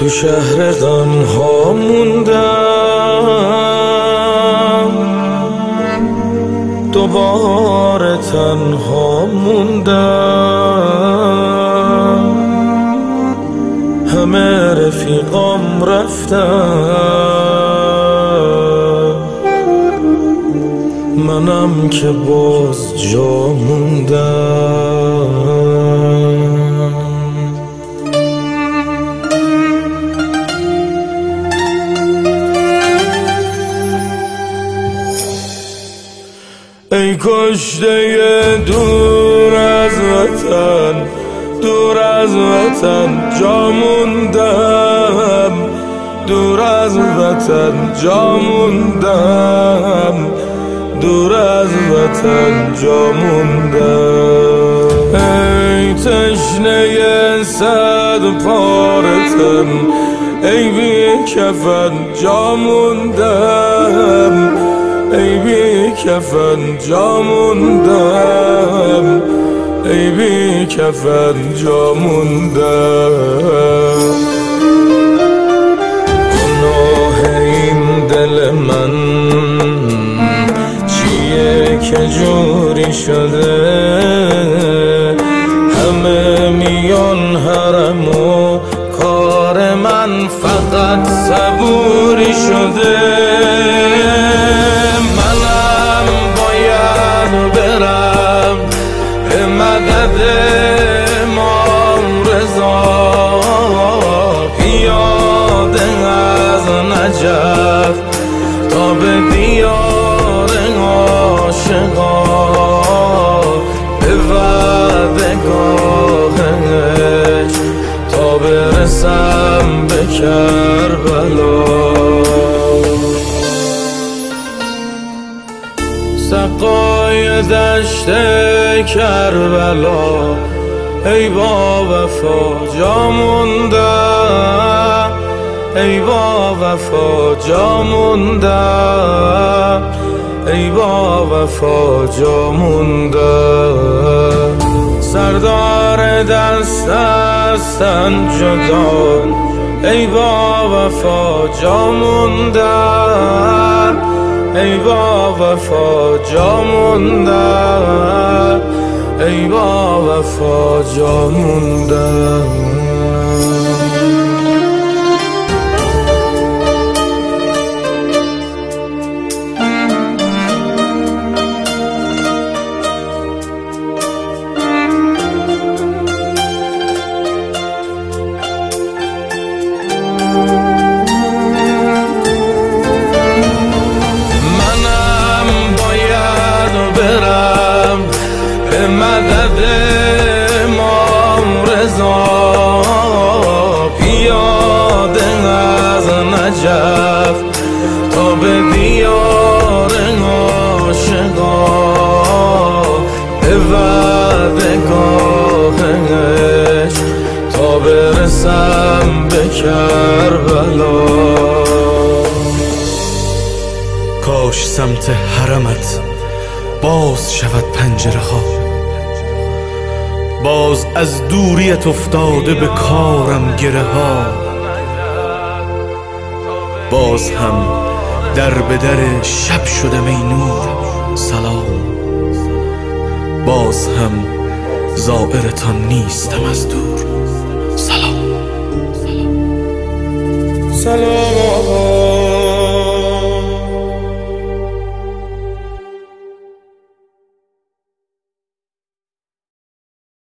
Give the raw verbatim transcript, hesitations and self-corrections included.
تو شهر غم ها موندم، دوباره تنها موندم. همه رفیقام رفتم، منم که باز جا موندم. ای کشته دور از وطن، دور از وطن جا موندم، دور از وطن جا موندم، دور از وطن جا موندم. ای تشنه صد پاره تن، ای بی کفن جا موندم، ای بی کفن جا موندم، ای بی کفن جا موندم. گناه این دل من چیه که جوری شده، همه میان حرم و کار من فقط صبوری شده. برم به مدد امام رضا، پیاده از نجف تا به دیار عاشقا، به وعدگاهش تا برسم به کربلا. سقای دشت کربلا، ای با وفا جا موندم، ای با وفا جا موندم، ای با وفا جا موندم. سردار دست از تن جدا، ای با وفا جا موندم، ای با وفا جا موندم، ای با وفا جا موندم. به مدد امام رضا، پیاده از نجف تا به دیار عاشقا، به وعدگاهش تا برسم به کربلا. کاش سمت حرمت باز شود پنجره ها، باز از دوریت افتاده به کارم گره ها، باز هم در به در شب شدم ای نور سلام، باز هم زائرتان نیستم از دور سلام. سلام